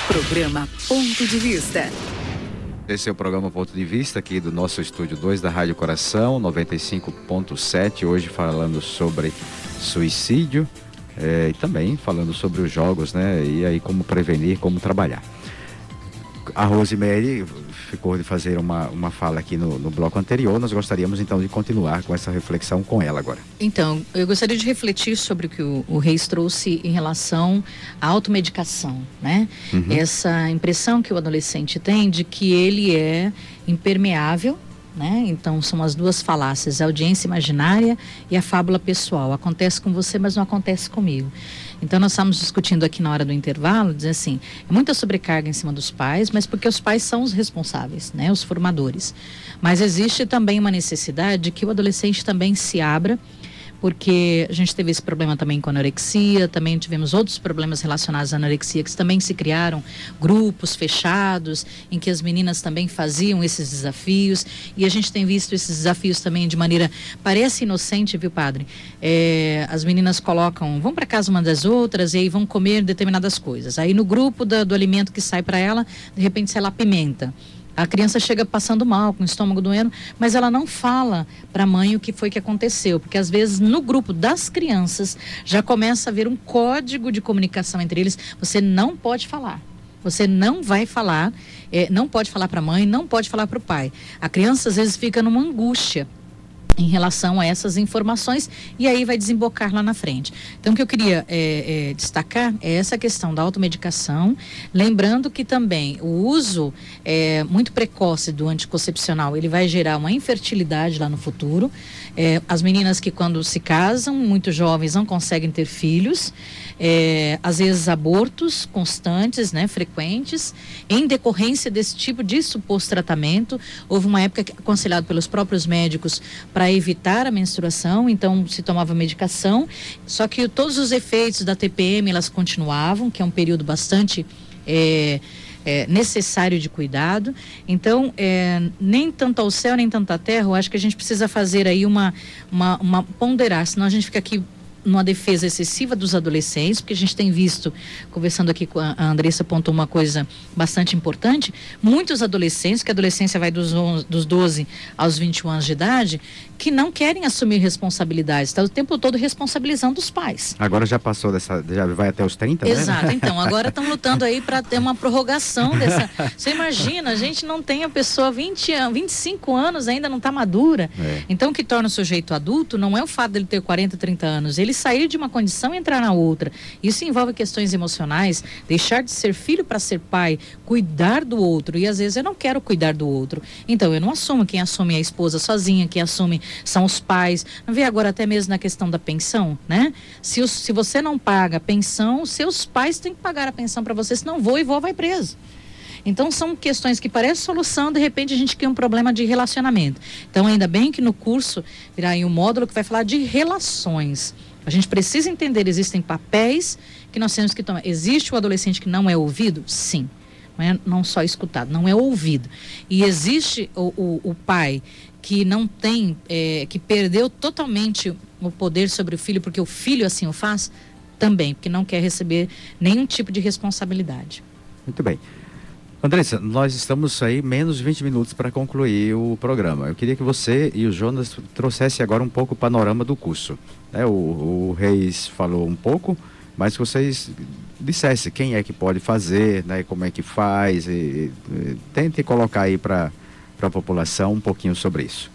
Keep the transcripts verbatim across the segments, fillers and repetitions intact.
Programa Ponto de Vista. Esse é o programa Ponto de Vista aqui do nosso Estúdio dois da Rádio Coração, noventa e cinco ponto sete, hoje falando sobre suicídio é, e também falando sobre os jogos, né? E aí como prevenir, como trabalhar. A Rosemary ficou de fazer uma, uma fala aqui no, no bloco anterior, nós gostaríamos então de continuar com essa reflexão com ela agora. Então, eu gostaria de refletir sobre o que o, o Reis trouxe em relação à automedicação, né? Uhum. Essa impressão que o adolescente tem de que ele é impermeável, né? Então, são as duas falácias, a audiência imaginária e a fábula pessoal. Acontece com você, mas não acontece comigo. Então, nós estamos discutindo aqui na hora do intervalo, dizer assim, é muita sobrecarga em cima dos pais, mas porque os pais são os responsáveis, né? Os formadores. Mas existe também uma necessidade de que o adolescente também se abra, porque a gente teve esse problema também com a anorexia, também tivemos outros problemas relacionados à anorexia, que também se criaram grupos fechados, em que as meninas também faziam esses desafios, e a gente tem visto esses desafios também de maneira, parece inocente, viu, padre? É, as meninas colocam, vão para casa uma das outras, e aí vão comer determinadas coisas. Aí no grupo da, do alimento que sai para ela, de repente sai lá pimenta. A criança chega passando mal, com o estômago doendo, mas ela não fala para a mãe o que foi que aconteceu, porque às vezes no grupo das crianças já começa a haver um código de comunicação entre eles. Você não pode falar, você não vai falar, é, não pode falar para a mãe, não pode falar para o pai. A criança às vezes fica numa angústia em relação a essas informações, e aí vai desembocar lá na frente. Então, o que eu queria é, é, destacar é essa questão da automedicação, lembrando que também o uso é, muito precoce do anticoncepcional, ele vai gerar uma infertilidade lá no futuro. É, as meninas que quando se casam, muito jovens, não conseguem ter filhos, é, às vezes abortos constantes, né, frequentes, em decorrência desse tipo de suposto tratamento. Houve uma época que, aconselhado pelos próprios médicos para evitar a menstruação, então se tomava medicação, só que todos os efeitos da T P M elas continuavam, que é um período bastante é, é, necessário de cuidado. Então é, nem tanto ao céu nem tanto à terra, eu acho que a gente precisa fazer aí uma, uma, uma ponderar, senão a gente fica aqui numa defesa excessiva dos adolescentes, porque a gente tem visto, conversando aqui com a, a Andressa, apontou uma coisa bastante importante, muitos adolescentes, que a adolescência vai dos, onze, dos doze aos vinte e um anos de idade, que não querem assumir responsabilidades, está o tempo todo responsabilizando os pais. Agora já passou dessa, já vai até os trinta, né? Exato, então, agora estão lutando aí para ter uma prorrogação dessa, você imagina, a gente não tem a pessoa vinte, vinte e cinco anos, ainda não está madura, é. Então o que torna o sujeito adulto não é o fato dele ter quarenta, trinta anos, ele sair de uma condição e entrar na outra. Isso envolve questões emocionais, deixar de ser filho para ser pai, cuidar do outro, e às vezes eu não quero cuidar do outro, então eu não assumo. Quem assume é a esposa sozinha, quem assume são os pais. Não vê agora até mesmo na questão da pensão, né? Se, os, se você não paga a pensão, seus pais têm que pagar a pensão para você, senão vô e vó vai preso. Então são questões que parecem solução, de repente a gente cria um problema de relacionamento. Então ainda bem que no curso virá aí um módulo que vai falar de relações. A gente precisa entender, existem papéis que nós temos que tomar. Existe o adolescente que não é ouvido? Sim. Não é não só escutado, não é ouvido. E existe o, o, o pai que não tem, é, que perdeu totalmente o poder sobre o filho, porque o filho assim o faz? Também, porque não quer receber nenhum tipo de responsabilidade. Muito bem. Andressa, nós estamos aí menos de vinte minutos para concluir o programa. Eu queria que você e o Jonas trouxessem agora um pouco o panorama do curso. É, o, o Reis falou um pouco, mas que vocês dissessem quem é que pode fazer, né, como é que faz, e, e tente colocar aí para a população um pouquinho sobre isso.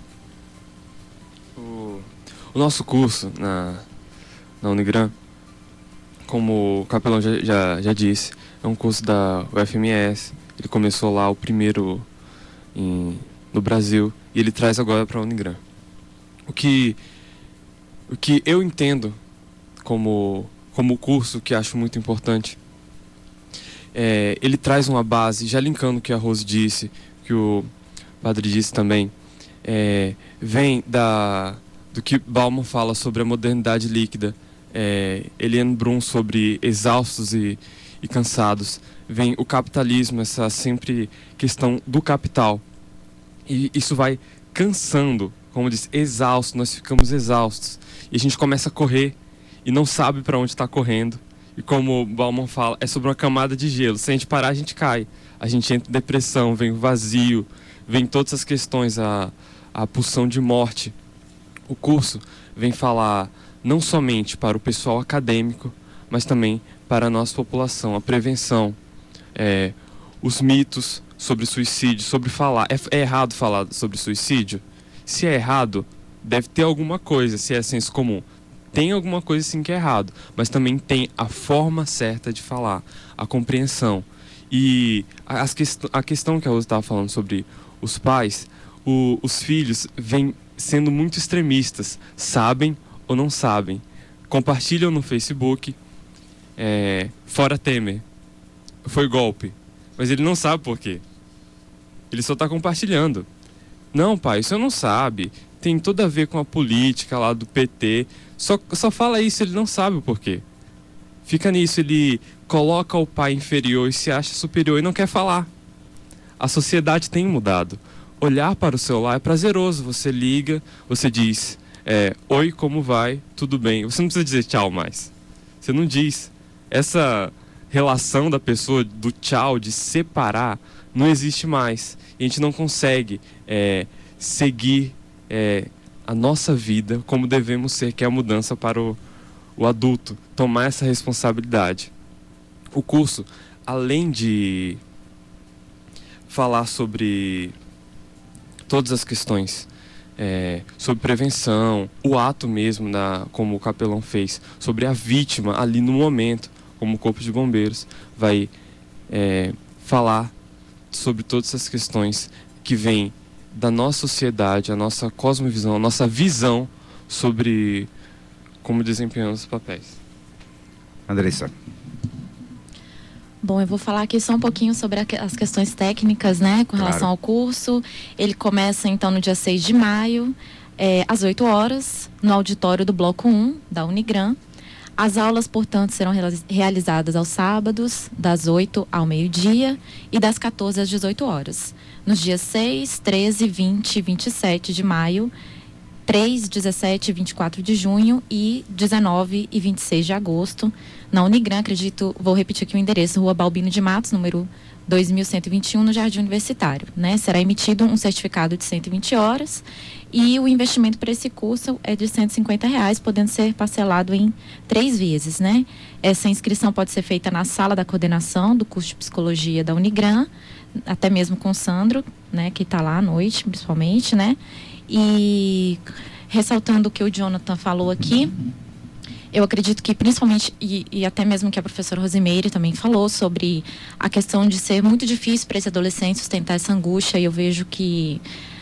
O, o nosso curso na, na Unigran, como o capelão já, já, já disse, é um curso da U F M S. Ele começou lá o primeiro em, no Brasil, e ele traz agora para a Unigran. O que, o que eu entendo como, como curso, que acho muito importante, é, ele traz uma base, já linkando o que a Rose disse, que o padre disse também, é, vem da, do que Bauman fala sobre a modernidade líquida, é, Eliane Brum sobre exaustos e e cansados, vem o capitalismo, essa sempre questão do capital, e isso vai cansando, como diz, exausto, nós ficamos exaustos, e a gente começa a correr, e não sabe para onde está correndo, E como o Bauman fala, é sobre uma camada de gelo. Se a gente parar, a gente cai. A gente entra em depressão, vem o vazio, vem todas as questões, a, a pulsão de morte. O curso vem falar não somente para o pessoal acadêmico, mas também para a nossa população, a prevenção, é, os mitos sobre suicídio, sobre falar. É, é errado falar sobre suicídio? Se é errado, deve ter alguma coisa, se é senso comum. Tem alguma coisa sim que é errado, mas também tem a forma certa de falar, a compreensão. E as quest- a questão que a Rosa estava falando sobre os pais, o, os filhos vêm sendo muito extremistas, sabem ou não sabem. Compartilham no Facebook, é, fora Temer, foi golpe, mas ele não sabe por quê. Ele só está compartilhando. Não, pai, isso não sabe, tem tudo a ver com a política lá do P T, só, só fala isso, ele não sabe o porquê. Fica nisso, ele coloca o pai inferior e se acha superior e não quer falar. A sociedade tem mudado. Olhar para o celular é prazeroso. Você liga, você diz, é, oi, como vai? Tudo bem. Você não precisa dizer tchau mais. Você não diz. Essa relação da pessoa, do tchau, de separar, não existe mais. E a gente não consegue é, seguir é, a nossa vida como devemos ser, que é a mudança para o, o adulto. Tomar essa responsabilidade. O curso, além de falar sobre todas as questões, é, sobre prevenção, o ato mesmo, da, como o capelão fez, sobre a vítima ali no momento, como o Corpo de Bombeiros, vai é, falar sobre todas essas questões que vêm da nossa sociedade, a nossa cosmovisão, a nossa visão sobre como desempenhamos os papéis. Andressa. Bom, eu vou falar aqui só um pouquinho sobre as questões técnicas, né, com relação Claro. ao curso. Ele começa, então, no dia seis de maio, é, às oito horas, no auditório do Bloco um, da Unigran. As aulas, portanto, serão realizadas aos sábados, das oito ao meio-dia e das quatorze às dezoito horas. Nos dias seis, treze, vinte e vinte e sete de maio, três, dezessete e vinte e quatro de junho e dezenove e vinte e seis de agosto, na Unigran, acredito, vou repetir aqui o endereço, Rua Balbino de Matos, número dois mil cento e vinte e um, no Jardim Universitário, né? Será emitido um certificado de cento e vinte horas e o investimento para esse curso é de cento e cinquenta reais, podendo ser parcelado em três vezes, né? Essa inscrição pode ser feita na sala da coordenação do curso de psicologia da Unigran, até mesmo com o Sandro, né? Que está lá à noite, principalmente, né? E ressaltando o que o Jonathan falou aqui, eu acredito que principalmente, e, e até mesmo que a professora Rosimeire também falou, sobre a questão de ser muito difícil para esse adolescente sustentar essa angústia, e eu vejo que,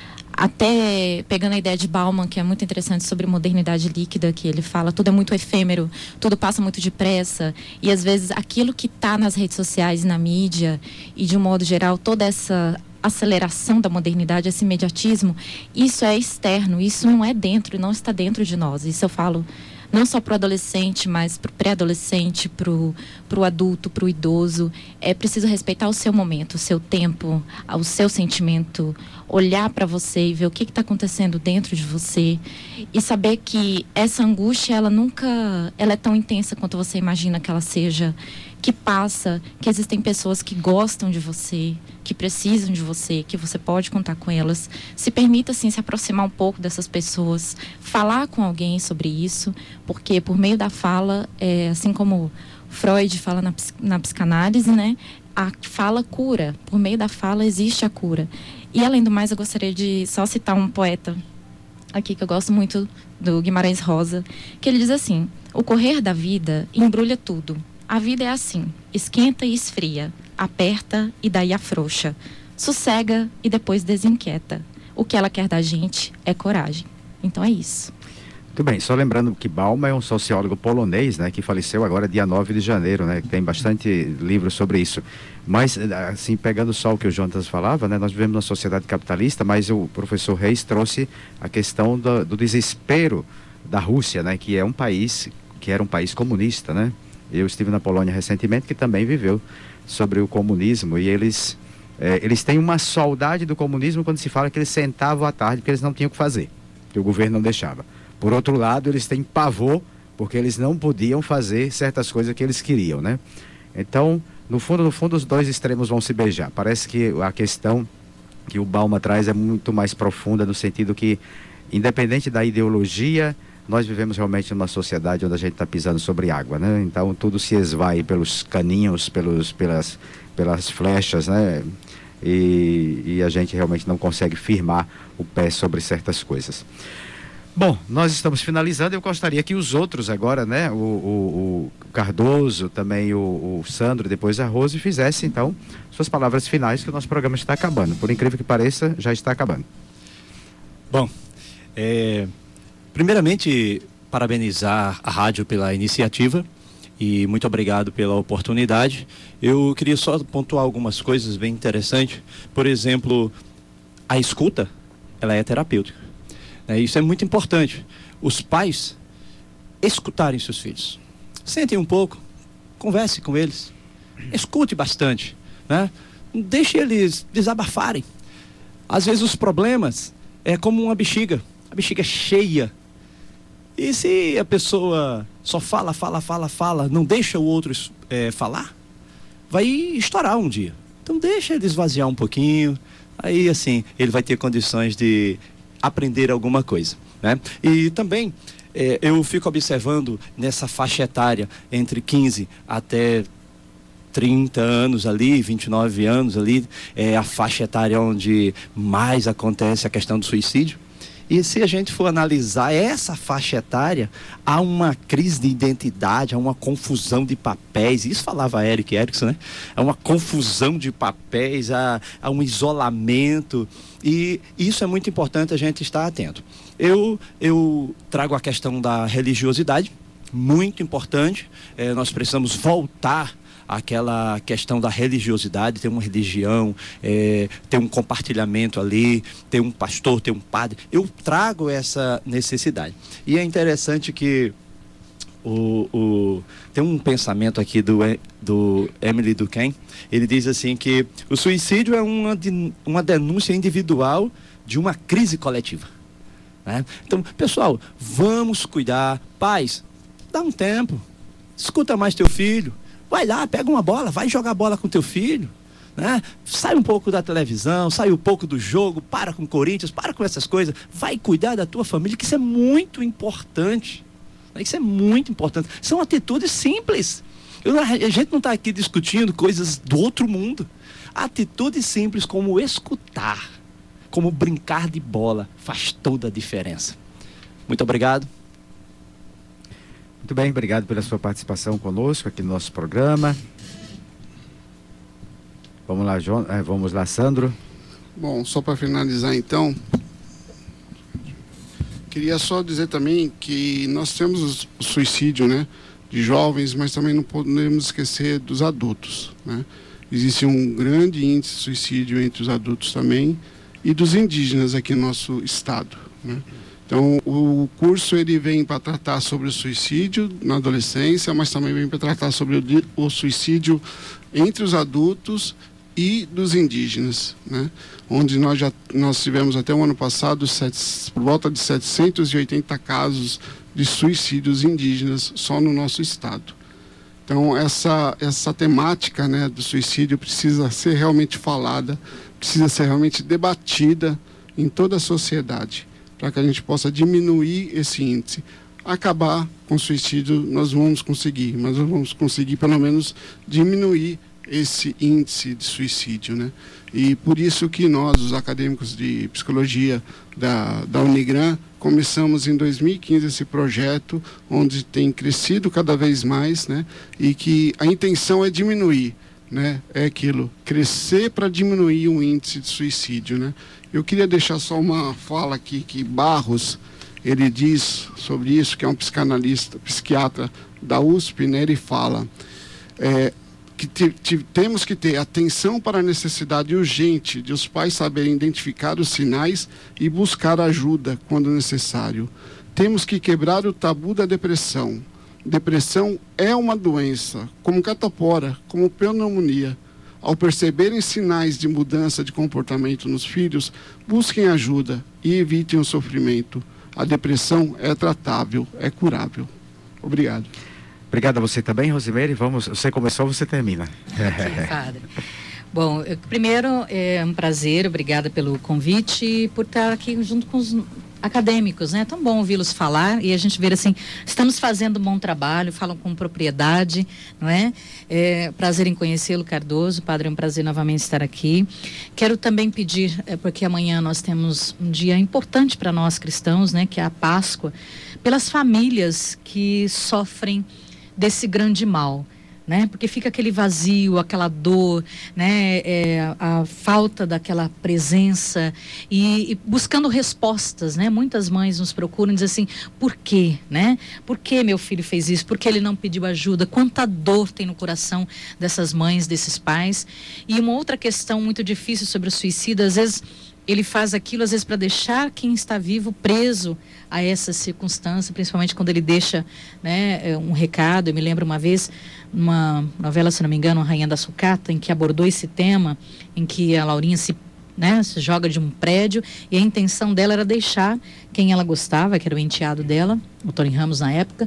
até pegando a ideia de Bauman, que é muito interessante sobre modernidade líquida, que ele fala, tudo é muito efêmero, tudo passa muito depressa, e às vezes aquilo que está nas redes sociais e na mídia, e de um modo geral, toda essa aceleração da modernidade, esse imediatismo, isso é externo, isso não é dentro, não está dentro de nós. Isso eu falo não só para o adolescente, mas para o pré-adolescente, para o adulto, para o idoso. É preciso respeitar o seu momento, o seu tempo, o seu sentimento, olhar para você e ver o que está acontecendo dentro de você e saber que essa angústia, ela nunca, ela é tão intensa quanto você imagina que ela seja, que passa, que existem pessoas que gostam de você, que precisam de você, que você pode contar com elas. Se permita, assim, se aproximar um pouco dessas pessoas, falar com alguém sobre isso, porque por meio da fala, é, assim como Freud fala na, na psicanálise, né, a fala cura, por meio da fala existe a cura. E além do mais, eu gostaria de só citar um poeta aqui que eu gosto muito, do Guimarães Rosa, que ele diz assim: o correr da vida embrulha tudo. A vida é assim, esquenta e esfria, aperta e daí afrouxa, sossega e depois desinquieta. O que ela quer da gente é coragem. Então é isso. Muito bem, só lembrando que Bauman é um sociólogo polonês, né, que faleceu agora dia nove de janeiro, né, tem bastante livros sobre isso. Mas, assim, pegando só o que o Jonas falava, né, nós vivemos numa sociedade capitalista, mas o professor Reis trouxe a questão do, do desespero da Rússia, né, que é um país, que era um país comunista, né. Eu estive na Polônia recentemente, que também viveu sobre o comunismo, e eles, é, eles têm uma saudade do comunismo quando se fala que eles sentavam à tarde porque eles não tinham o que fazer, que o governo não deixava. Por outro lado, eles têm pavor porque eles não podiam fazer certas coisas que eles queriam, né? Então, no fundo, no fundo, os dois extremos vão se beijar. Parece que a questão que o Balma traz é muito mais profunda, no sentido que, independente da ideologia, nós vivemos realmente numa sociedade onde a gente está pisando sobre água, né? Então, tudo se esvai pelos caninhos, pelos, pelas, pelas flechas, né? E, e a gente realmente não consegue firmar o pé sobre certas coisas. Bom, nós estamos finalizando. Eu gostaria que os outros agora, né, o, o, o Cardoso, também o, o Sandro, depois a Rose, fizessem então suas palavras finais, que o nosso programa está acabando. Por incrível que pareça, já está acabando. Bom, é, primeiramente, parabenizar a rádio pela iniciativa e muito obrigado pela oportunidade. Eu queria só pontuar algumas coisas bem interessantes. Por exemplo, a escuta, ela é terapêutica. É, isso é muito importante. Os pais escutarem seus filhos. Sentem um pouco, converse com eles, escute bastante, né? Deixe eles desabafarem. Às vezes os problemas é como uma bexiga, a bexiga é cheia. E se a pessoa só fala, fala, fala, fala, não deixa o outro é, falar, vai estourar um dia. Então deixa ele esvaziar um pouquinho, aí assim ele vai ter condições de aprender alguma coisa, né? E também é, eu fico observando nessa faixa etária entre quinze até trinta anos ali, vinte e nove anos ali, é a faixa etária onde mais acontece a questão do suicídio. E se a gente for analisar essa faixa etária, há uma crise de identidade, há uma confusão de papéis. Isso falava Eric Erickson, né? Há uma confusão de papéis, há, há um isolamento. E isso é muito importante a gente estar atento. Eu, eu trago a questão da religiosidade, muito importante. É, nós precisamos voltar aquela questão da religiosidade, ter uma religião, é, ter um compartilhamento ali, ter um pastor, ter um padre. Eu trago essa necessidade. E é interessante que o, o, tem um pensamento aqui do, do Emily Durkheim. Ele diz assim que o suicídio é uma, uma denúncia individual de uma crise coletiva, né? Então, pessoal, vamos cuidar. Pais, dá um tempo, escuta mais teu filho. Vai lá, pega uma bola, vai jogar bola com teu filho, né? Sai um pouco da televisão, sai um pouco do jogo, para com o Corinthians, para com essas coisas, vai cuidar da tua família, que isso é muito importante, né? Isso é muito importante. São atitudes simples. Eu, a gente não está aqui discutindo coisas do outro mundo. Atitudes simples como escutar, como brincar de bola, faz toda a diferença. Muito obrigado. Muito bem, obrigado pela sua participação conosco aqui no nosso programa. Vamos lá, João, é, vamos lá, Sandro. Bom, só para finalizar então, queria só dizer também que nós temos o suicídio, né, de jovens, mas também não podemos esquecer dos adultos, né? Existe um grande índice de suicídio entre os adultos também e dos indígenas aqui no nosso estado, né? Então, o curso ele vem para tratar sobre o suicídio na adolescência, mas também vem para tratar sobre o, o suicídio entre os adultos e dos indígenas, né? Onde nós já nós tivemos até o ano passado sete, por volta de setecentos e oitenta casos de suicídios indígenas só no nosso estado. Então, essa, essa temática, né, do suicídio precisa ser realmente falada, precisa ser realmente debatida em toda a sociedade, para que a gente possa diminuir esse índice. Acabar com o suicídio nós vamos conseguir, mas nós vamos conseguir pelo menos diminuir esse índice de suicídio, né? E por isso que nós, os acadêmicos de psicologia da, da Unigran, começamos em dois mil e quinze esse projeto, onde tem crescido cada vez mais, né? E que a intenção é diminuir, né? É aquilo, crescer para diminuir o índice de suicídio, né? Eu queria deixar só uma fala aqui que Barros, ele diz sobre isso, que é um psicanalista, psiquiatra da U S P, né? Ele fala é, que te, te, temos que ter atenção para a necessidade urgente de os pais saberem identificar os sinais e buscar ajuda quando necessário. Temos que quebrar o tabu da depressão. Depressão é uma doença, como catapora, como pneumonia. Ao perceberem sinais de mudança de comportamento nos filhos, busquem ajuda e evitem o sofrimento. A depressão é tratável, é curável. Obrigado. Obrigado a você também, Rosimeire. Vamos, você começou, você termina. Sim, padre. Bom, eu, primeiro é um prazer, obrigada pelo convite e por estar aqui junto com os acadêmicos, né? É tão bom ouvi-los falar e a gente ver assim, estamos fazendo um bom trabalho, falam com propriedade, não é? É prazer em conhecê-lo, Cardoso, padre, é um prazer novamente estar aqui. Quero também pedir, é, porque amanhã nós temos um dia importante para nós cristãos, né? Que é a Páscoa, pelas famílias que sofrem desse grande mal, né? Porque fica aquele vazio, aquela dor, né? É, a falta daquela presença e, e buscando respostas, né? Muitas mães nos procuram e dizem assim, por quê, né? Por que meu filho fez isso? Por que ele não pediu ajuda? Quanta dor tem no coração dessas mães, desses pais. E uma outra questão muito difícil sobre o suicídio, às vezes ele faz aquilo, às vezes, para deixar quem está vivo preso a essa circunstância, principalmente quando ele deixa, né, um recado. Eu me lembro uma vez, uma novela, se não me engano, Rainha da Sucata, em que abordou esse tema, em que a Laurinha se, né, se joga de um prédio e a intenção dela era deixar quem ela gostava, que era o enteado dela, o Tony Ramos na época,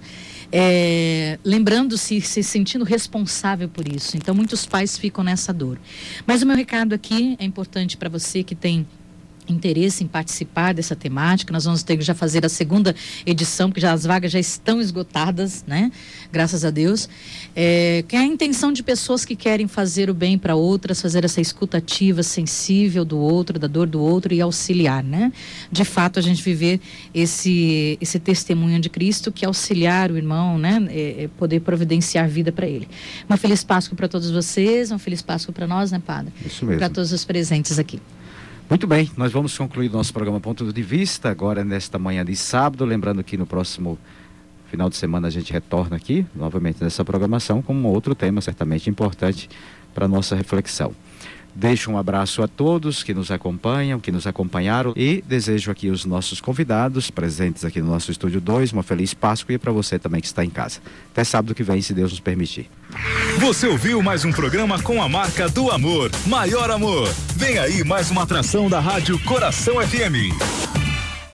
é, lembrando-se, se sentindo responsável por isso. Então, muitos pais ficam nessa dor. Mas o meu recado aqui é importante para você que tem interesse em participar dessa temática. Nós vamos ter que já fazer a segunda edição, porque já as vagas já estão esgotadas, né? Graças a Deus. É, que é a intenção de pessoas que querem fazer o bem para outras, fazer essa escuta ativa, sensível do outro, da dor do outro e auxiliar, né? De fato, a gente viver esse, esse testemunho de Cristo, que é auxiliar o irmão, né? É, é poder providenciar vida para ele. Uma feliz Páscoa para todos vocês, uma feliz Páscoa para nós, né, Padre? Isso mesmo. Para todos os presentes aqui. Muito bem, nós vamos concluir nosso programa Ponto de Vista agora nesta manhã de sábado, lembrando que no próximo final de semana a gente retorna aqui, novamente nessa programação, com um outro tema certamente importante para a nossa reflexão. Deixo um abraço a todos que nos acompanham, que nos acompanharam e desejo aqui aos nossos convidados presentes aqui no nosso Estúdio dois, uma feliz Páscoa e para você também que está em casa. Até sábado que vem, se Deus nos permitir. Você ouviu mais um programa com a marca do amor, Maior Amor. Vem aí mais uma atração da Rádio Coração F M.